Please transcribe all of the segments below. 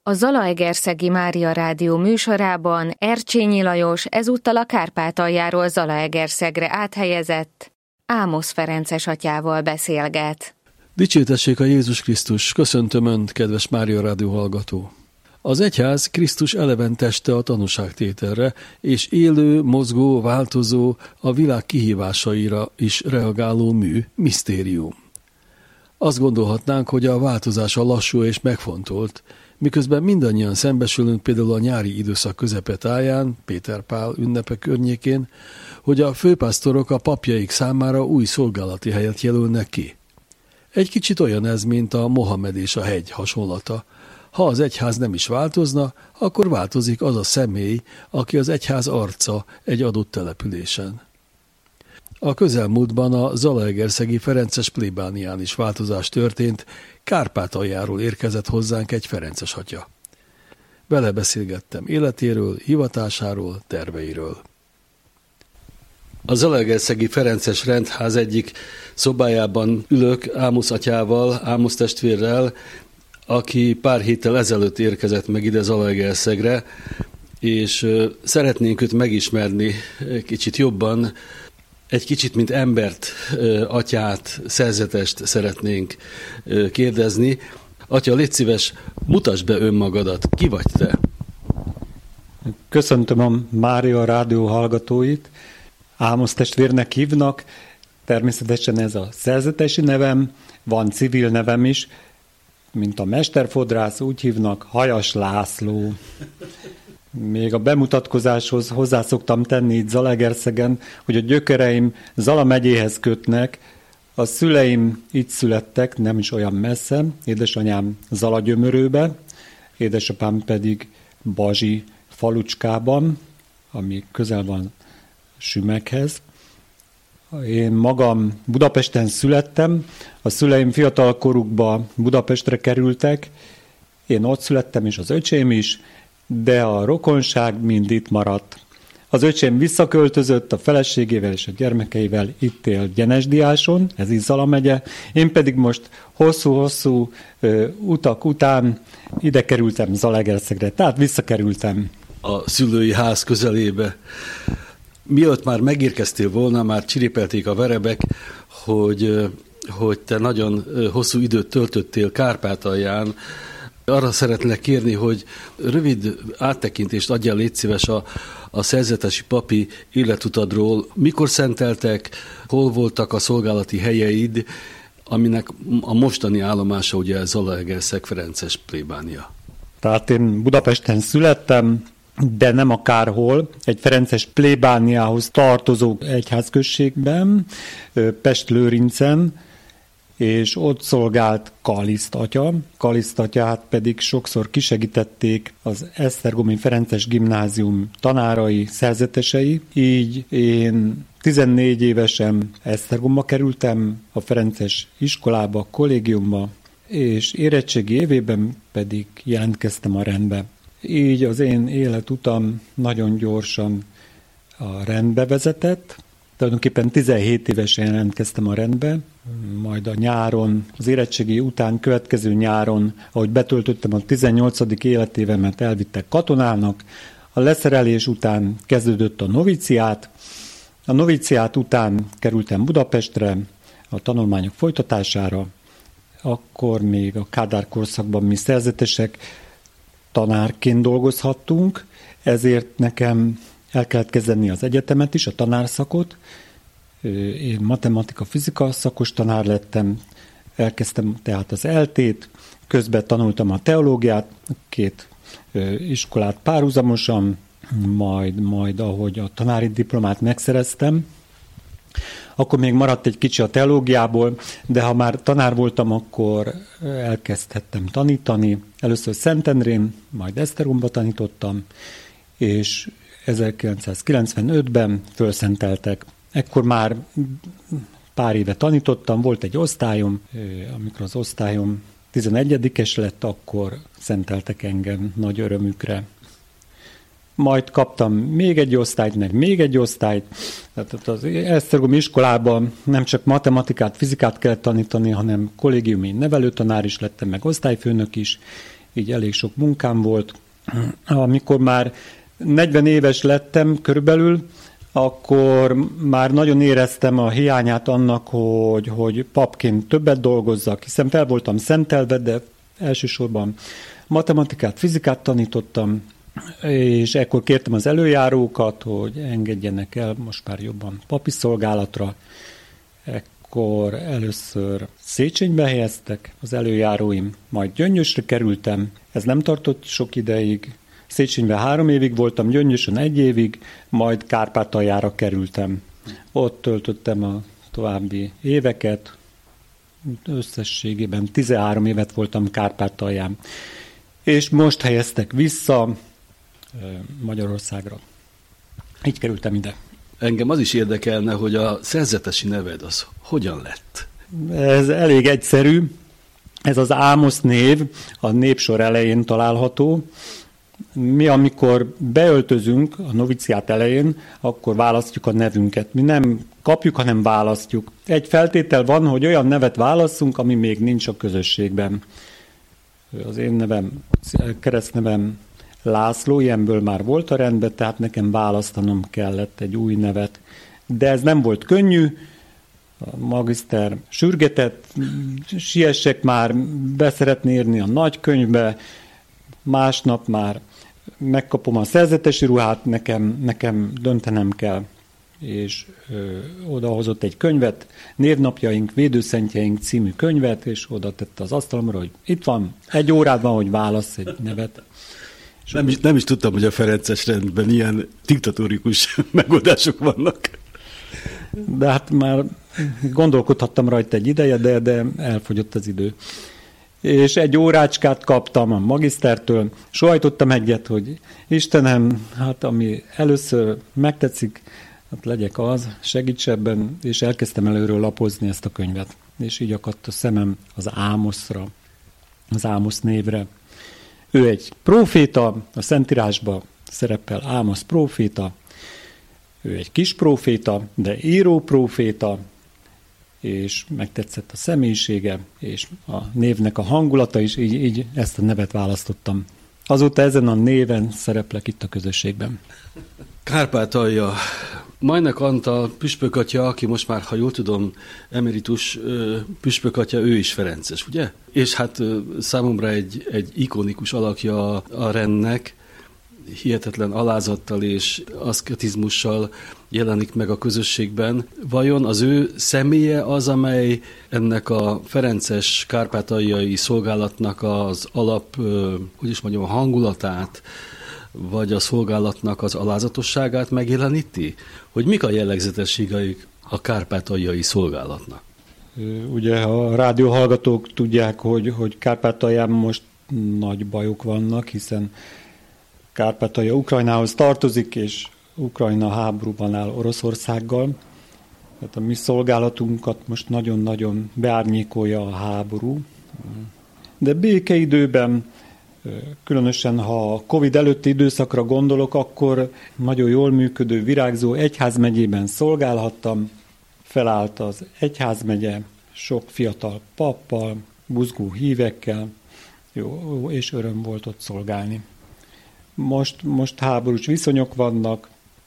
A Zalaegerszegi Mária Rádió műsorában Ercsényi Lajos ezúttal a Kárpátaljáról Zalaegerszegre áthelyezett Ámosz Ferences atyával beszélget. Dicsértessék a Jézus Krisztus! Köszöntöm Önt, kedves Mária Rádió hallgató! Az egyház Krisztus eleven teste a tanúságtételre, és élő, mozgó, változó, a világ kihívásaira is reagáló mű, misztérium. Azt gondolhatnánk, hogy a változása lassú és megfontolt, miközben mindannyian szembesülünk például a nyári időszak közepetáján, Péter Pál ünnepe környékén, hogy a főpásztorok a papjaik számára új szolgálati helyet jelölnek ki. Egy kicsit olyan ez, mint a Mohamed és a hegy hasonlata. Ha az egyház nem is változna, akkor változik az a személy, aki az egyház arca egy adott településen. A közelmúltban a zalaegerszegi ferences plébánián is változás történt, Kárpátaljáról érkezett hozzánk egy ferences atya. Vele beszélgettem életéről, hivatásáról, terveiről. A zalaegerszegi ferences rendház egyik szobájában ülök Ámosz atyával, Ámosz testvérrel, aki pár héttel ezelőtt érkezett meg ide Zalaegerszegre, és szeretnénk őt megismerni kicsit jobban, egy kicsit, mint embert, atyát, szerzetest szeretnénk kérdezni. Atya, légy szíves, mutasd be önmagadat. Ki vagy te? Köszöntöm a Mária Rádió hallgatóit. Ámosz testvérnek hívnak. Természetesen ez a szerzetesi nevem, van civil nevem is, mint a mesterfodrász, úgy hívnak, Hajas László. Még a bemutatkozáshoz hozzá szoktam tenni itt Zalaegerszegen, hogy a gyökereim Zala megyéhez kötnek, a szüleim itt születtek, nem is olyan messze, édesanyám Zalagyömörőbe, édesapám pedig Bazsi falucskában, ami közel van Sümeghez. Én magam Budapesten születtem, a szüleim fiatal korukban Budapestre kerültek, én ott születtem, és az öcsém is, de a rokonság mind itt maradt. Az öcsém visszaköltözött a feleségével és a gyermekeivel, itt él Gyenesdiáson, ez is Zala megye, én pedig most hosszú-hosszú utak után ide kerültem Zalaegerszegre, tehát visszakerültem. A szülői ház közelébe. Mielőtt már megérkeztél volna, már csiripelték a verebek, hogy te nagyon hosszú időt töltöttél Kárpátalján. Arra szeretnék kérni, hogy rövid áttekintést adjál, légy szíves, a szerzetesi papi életutadról. Mikor szenteltek, hol voltak a szolgálati helyeid, aminek a mostani állomása ugye Zalaegerszeg ferences plébánia. Tehát én Budapesten születtem, de nem akárhol, egy ferences plébániához tartozó egyházközségben, Pest-Lőrincen, és ott szolgált Kaliszt atya. Kaliszt atyát pedig sokszor kisegítették az Esztergomi Ferences Gimnázium tanárai, szerzetesei. Így én 14 évesen Esztergomba kerültem, a ferences iskolába, kollégiumba, és érettségi évében pedig jelentkeztem a rendbe. Így az én életutam nagyon gyorsan a rendbe vezetett. Tulajdonképpen 17 évesen jelentkeztem a rendbe, majd a nyáron, az érettségi után következő nyáron, ahogy betöltöttem a 18. életévemet, elvittek katonának, a leszerelés után kezdődött a noviciát, a noviciát után kerültem Budapestre a tanulmányok folytatására, akkor még a Kádár korszakban mi szerzetesek tanárként dolgozhattunk, ezért nekem el kellett kezdeni az egyetemet is, a tanárszakot. Én matematika-fizika szakos tanár lettem, elkezdtem tehát az ELTét, közben tanultam a teológiát, 2 iskolát párhuzamosan, majd ahogy a tanári diplomát megszereztem, akkor még maradt egy kicsi a teológiából, de ha már tanár voltam, akkor elkezdhettem tanítani. Először Szentendrén, majd Esztergomba tanítottam, és 1995-ben fölszenteltek. Ekkor már pár éve tanítottam, volt egy osztályom, amikor az osztályom 11-es lett, akkor szenteltek engem nagy örömükre. Majd kaptam még egy osztályt, meg még egy osztályt. Tehát az Esztergomi iskolában nem csak matematikát, fizikát kellett tanítani, hanem kollégiumi nevelőtanár is lettem, meg osztályfőnök is, így elég sok munkám volt. Amikor már 40 éves lettem körülbelül, akkor már nagyon éreztem a hiányát annak, hogy papként többet dolgozzak, hiszen fel voltam szentelve, de elsősorban matematikát, fizikát tanítottam, és ekkor kértem az előjárókat, hogy engedjenek el most már jobban papi szolgálatra. Ekkor először Széchenybe helyeztek az előjáróim, majd Gyöngyösre kerültem, ez nem tartott sok ideig, Széchenyben 3 évig voltam, Gyöngyösön 1 évig, majd Kárpátaljára kerültem. Ott töltöttem a további éveket, összességében 13 évet voltam Kárpátalján. És most helyeztek vissza Magyarországra. Így kerültem ide. Engem az is érdekelne, hogy a szerzetesi neved az hogyan lett? Ez elég egyszerű. Ez az Ámosz név, a népsor elején található. Mi, amikor beöltözünk a noviciát elején, akkor választjuk a nevünket. Mi nem kapjuk, hanem választjuk. Egy feltétel van, hogy olyan nevet válasszunk, ami még nincs a közösségben. Az én nevem, keresztnevem László, ilyenből már volt a rendben, tehát nekem választanom kellett egy új nevet. De ez nem volt könnyű, a magiszter sürgetett, siessek már, beszeretné írni a nagykönyvbe, másnap már megkapom a szerzetesi ruhát, nekem döntenem kell. És odahozott egy könyvet, Névnapjaink, Védőszentjeink című könyvet, és oda tette az asztalomra, hogy itt van, 1 órád van, hogy válassz egy nevet. Nem is tudtam, hogy a ferences rendben ilyen diktatórikus megoldások vannak. De hát már gondolkodhattam rajta egy ideje, de elfogyott az idő. És 1 órácskát kaptam a magisztertől, sóhajtottam egyet, hogy Istenem, hát ami először megtetszik, hát legyek az, segíts ebben, és elkezdtem előről lapozni ezt a könyvet. És így akadt a szemem az Ámoszra, az Ámosz névre. Ő egy próféta, a Szentírásban szerepel Ámosz próféta, ő egy kis próféta, de író próféta, és megtetszett a személyisége, és a névnek a hangulata is, így ezt a nevet választottam. Azóta ezen a néven szereplek itt a közösségben. Kárpátalja. Majnak Antal püspökatya, aki most már, ha jól tudom, emeritus püspökatya, ő is ferences, ugye? És hát számomra egy ikonikus alakja a rendnek, hihetetlen alázattal és aszketizmussal jelenik meg a közösségben. Vajon az ő személye az, amely ennek a ferences kárpátaljai szolgálatnak az alap, a hangulatát, vagy a szolgálatnak az alázatosságát megjeleníti? Hogy mik a jellegzetességeik a kárpátaljai szolgálatnak? Ugye a rádióhallgatók tudják, hogy Kárpátalján most nagy bajok vannak, hiszen Kárpátalja Ukrajnához tartozik, és Ukrajna háborúban áll Oroszországgal. Tehát a mi szolgálatunkat most nagyon-nagyon beárnyékolja a háború. De békeidőben, különösen ha a Covid előtti időszakra gondolok, akkor nagyon jól működő, virágzó egyházmegyében szolgálhattam. Felállt az egyházmegye sok fiatal pappal, buzgó hívekkel, jó, és öröm volt ott szolgálni. Most háborús viszonyok vannak,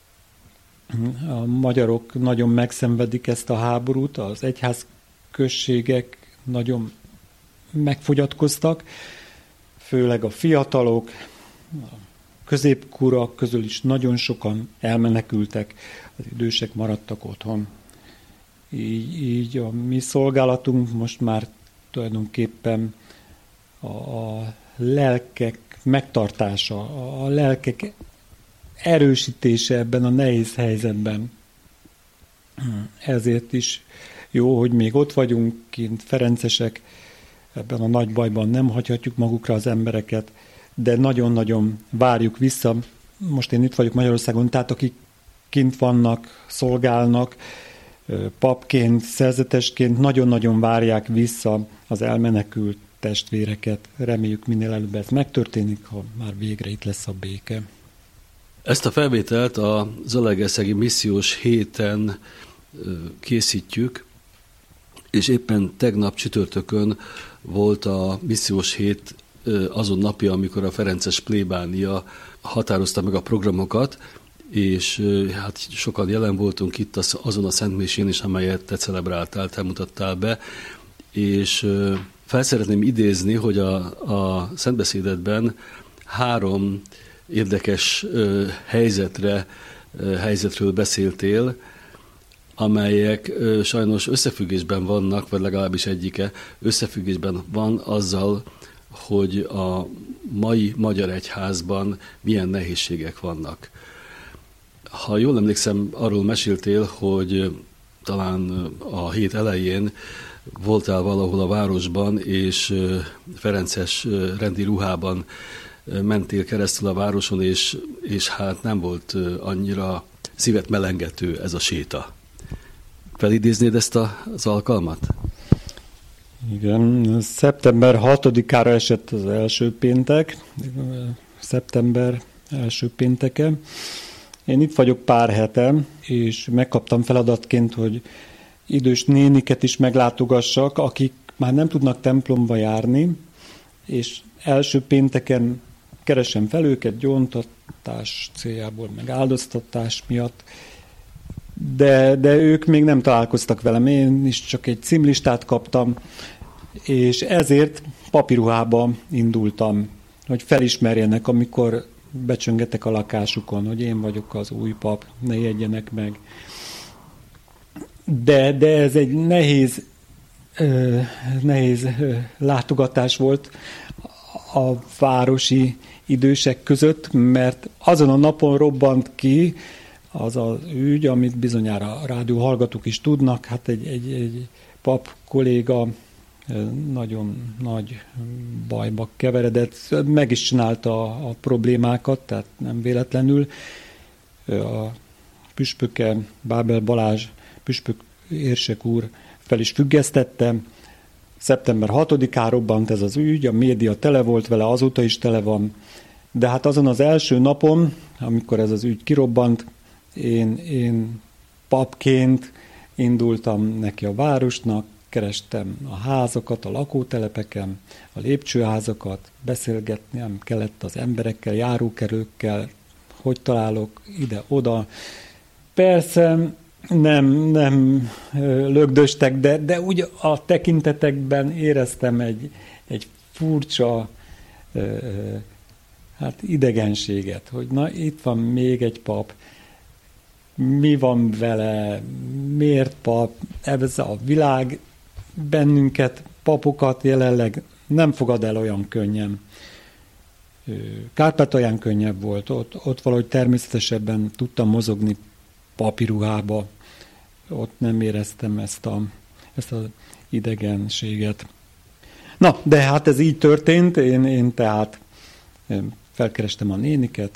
a magyarok nagyon megszenvedik ezt a háborút, az egyházközségek nagyon megfogyatkoztak, főleg a fiatalok, a középkorak közül is nagyon sokan elmenekültek, az idősek maradtak otthon. Így a mi szolgálatunk most már tulajdonképpen a lelkek megtartása, a lelkek erősítése ebben a nehéz helyzetben. Ezért is jó, hogy még ott vagyunk kint, ferencesek, ebben a nagy bajban nem hagyhatjuk magukra az embereket, de nagyon-nagyon várjuk vissza. Most én itt vagyok Magyarországon, tehát akik kint vannak, szolgálnak, papként, szerzetesként, nagyon-nagyon várják vissza az elmenekült testvéreket. Reméljük minél előbb ez megtörténik, ha már végre itt lesz a béke. Ezt a felvételt a Zalaegerszegi Missziós Héten készítjük, és éppen tegnap csütörtökön volt a Missziós Hét azon napja, amikor a ferences plébánia határozta meg a programokat, és hát sokan jelen voltunk itt azon a szentmisén is, amelyet te celebráltál, te mutattál be, és fel szeretném idézni, hogy a szentbeszédedben 3 érdekes helyzetről beszéltél, amelyek sajnos összefüggésben vannak, vagy legalábbis egyike összefüggésben van azzal, hogy a mai magyar egyházban milyen nehézségek vannak. Ha jól emlékszem, arról meséltél, hogy talán a hét elején voltál valahol a városban, és ferences rendi ruhában mentél keresztül a városon, és hát nem volt annyira szívet melengető ez a séta. Felidéznéd ezt az alkalmat? Igen, szeptember 6-ára esett az első péntek, szeptember első pénteke. Én itt vagyok pár hete, és megkaptam feladatként, hogy idős néniket is meglátogassak, akik már nem tudnak templomba járni, és első pénteken keresem fel őket gyóntatás céljából, meg áldoztatás miatt, de ők még nem találkoztak velem, én is csak egy címlistát kaptam, és ezért papiruhába indultam, hogy felismerjenek, amikor becsöngetek a lakásukon, hogy én vagyok az új pap, ne jegyenek meg. De ez egy nehéz látogatás volt a városi idősek között, mert azon a napon robbant ki az az ügy, amit bizonyára a rádió hallgatók is tudnak, hát egy pap kolléga nagyon nagy bajba keveredett, meg is csinálta a problémákat, tehát nem véletlenül. A püspöke, Bábel Balázs püspök érsek úr fel is függesztette. Szeptember 6-án robbant ez az ügy, a média tele volt vele, azóta is tele van. De hát azon az első napon, amikor ez az ügy kirobbant, én papként indultam neki a városnak, kerestem a házakat, a lakótelepeken, a lépcsőházakat, beszélgetnem kellett az emberekkel, járókelőkkel, hogy találok ide-oda. Persze nem lögdöstek, de úgy a tekintetekben éreztem egy furcsa idegenséget, hogy na itt van még egy pap, mi van vele, miért pap, ez a világ bennünket, papokat jelenleg nem fogad el olyan könnyen. Kárpátalján könnyebb volt, ott valahogy természetesebben tudtam mozogni papiruhába, ott nem éreztem ezt az idegenséget. Na, de hát ez így történt, én tehát felkerestem a néniket,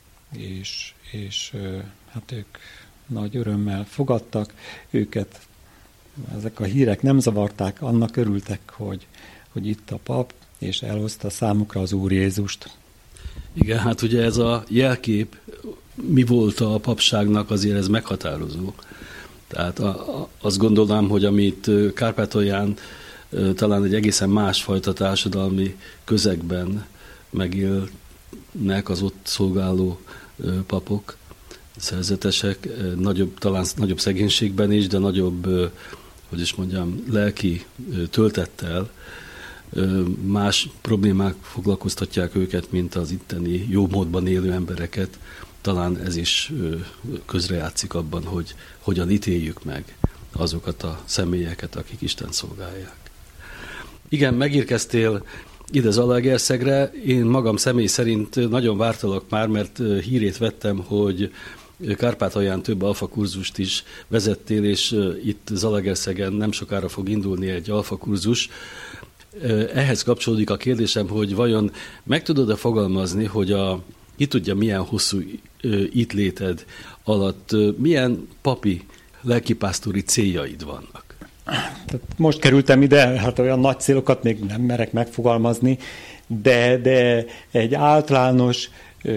és hát ők nagy örömmel fogadtak őket. Ezek a hírek nem zavarták, annak örültek, hogy itt a pap, és elhozta számukra az Úr Jézust. Igen, hát ugye ez a jelkép, mi volt a papságnak, azért ez meghatározó. Tehát azt gondolnám, hogy amit Kárpátalján talán egy egészen másfajta társadalmi közegben megélnek az ott szolgáló papok, szerzetesek, talán nagyobb szegénységben is, de nagyobb, lelki töltettel, más problémák foglalkoztatják őket, mint az itteni jó módban élő embereket. Talán ez is közrejátszik abban, hogy hogyan ítéljük meg azokat a személyeket, akik Isten szolgálják. Igen, megérkeztél ide Zalaegerszegre. Én magam személy szerint nagyon vártalak már, mert hírét vettem, hogy Kárpátalján több alfakurzust is vezettél, és itt Zalaegerszegen nem sokára fog indulni egy alfakurzus. Ehhez kapcsolódik a kérdésem, hogy vajon meg tudod-e fogalmazni, hogy ki tudja milyen hosszú itt léted alatt, milyen papi lelkipásztori céljaid vannak? Tehát most kerültem ide, hát olyan nagy célokat még nem merek megfogalmazni, de egy általános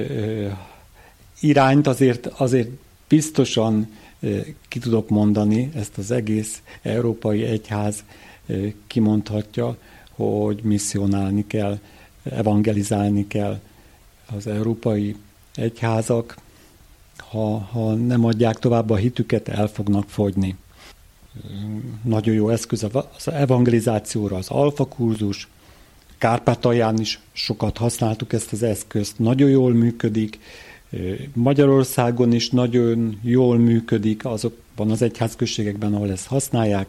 irányt azért biztosan ki tudok mondani, ezt az egész Európai Egyház kimondhatja, hogy misszionálni kell evangelizálni kell. Az európai egyházak, ha nem adják tovább a hitüket, el fognak fogyni. Nagyon jó eszköz az evangelizációra az Alfa kurzus. Kárpátalján is sokat használtuk ezt az eszközt, nagyon jól működik. Magyarországon is nagyon jól működik azokban az egyházközségekben, ahol ezt használják.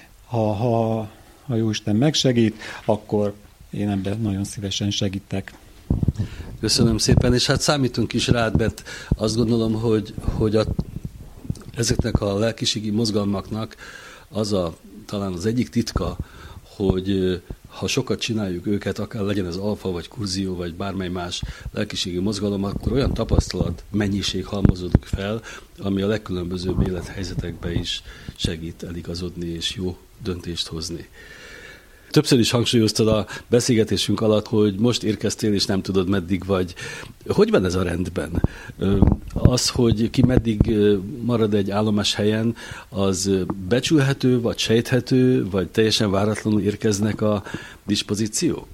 Ha Jóisten megsegít, akkor én ebben nagyon szívesen segítek. Köszönöm szépen, és hát számítunk is rád, mert azt gondolom, hogy ezeknek a lelkiségi mozgalmaknak talán az egyik titka, hogy ha sokat csináljuk őket, akár legyen ez alfa, vagy kurzió, vagy bármely más lelkiségi mozgalom, akkor olyan tapasztalat, mennyiség halmozódik fel, ami a legkülönbözőbb élethelyzetekben is segít eligazodni és jó döntést hozni. Többször is hangsúlyoztad a beszélgetésünk alatt, hogy most érkeztél, és nem tudod, meddig vagy. Hogy van ez a rendben? Az, hogy ki meddig marad egy állomás helyen, az becsülhető, vagy sejthető, vagy teljesen váratlanul érkeznek a dispozíciók?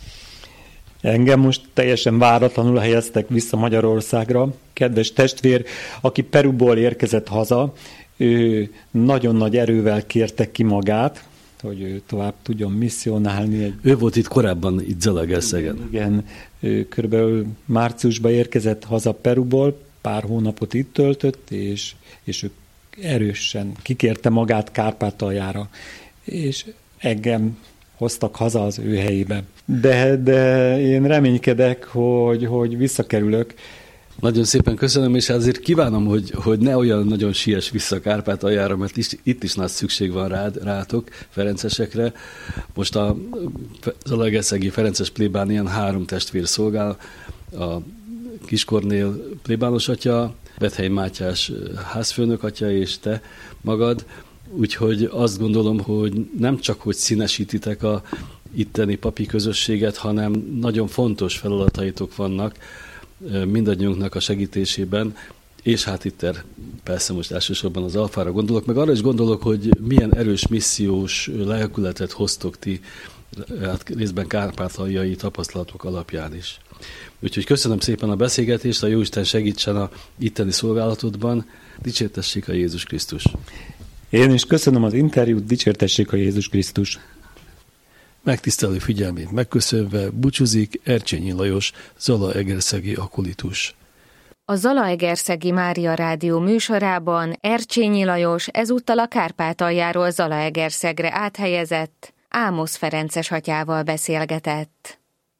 Engem most teljesen váratlanul helyeztek vissza Magyarországra. Kedves testvér, aki Peruból érkezett haza, ő nagyon nagy erővel kérte ki magát, hogy ő tovább tudjon misszionálni. Ő volt itt korábban, itt Zalaegerszegen. Igen, ő körülbelül márciusban érkezett haza Peruból, pár hónapot itt töltött, és ő erősen kikérte magát Kárpátaljára, és engem hoztak haza az ő helyébe. De én reménykedek, hogy visszakerülök. Nagyon szépen köszönöm, és azért kívánom, hogy ne olyan nagyon siess vissza Kárpátaljára, mert itt is nagy szükség van rátok, ferencesekre. Most a zalaegerszegi ferences plébánián 3 testvér szolgál, a Kis Kornél plébános atya, Bethely Mátyás házfőnök atya, és te magad. Úgyhogy azt gondolom, hogy nem csak, hogy színesítitek a itteni papi közösséget, hanem nagyon fontos feladataitok vannak mindannyiunknak a segítésében, és hát itt persze most elsősorban az Alfára gondolok, meg arra is gondolok, hogy milyen erős missziós lelkületet hoztok ti, hát részben kárpátaljai tapasztalatok alapján is. Úgyhogy köszönöm szépen a beszélgetést, a Jóisten segítsen a itteni szolgálatodban, dicsértessék a Jézus Krisztus! Én is köszönöm az interjút, dicsértessék a Jézus Krisztus! Megtisztelő figyelmét megköszönve búcsúzik Ercsényi Lajos, zalaegerszegi akolitus. A Zalaegerszegi Mária Rádió műsorában Ercsényi Lajos ezúttal a Kárpátaljáról Zalaegerszegre áthelyezett Ámosz Ferences atyával beszélgetett.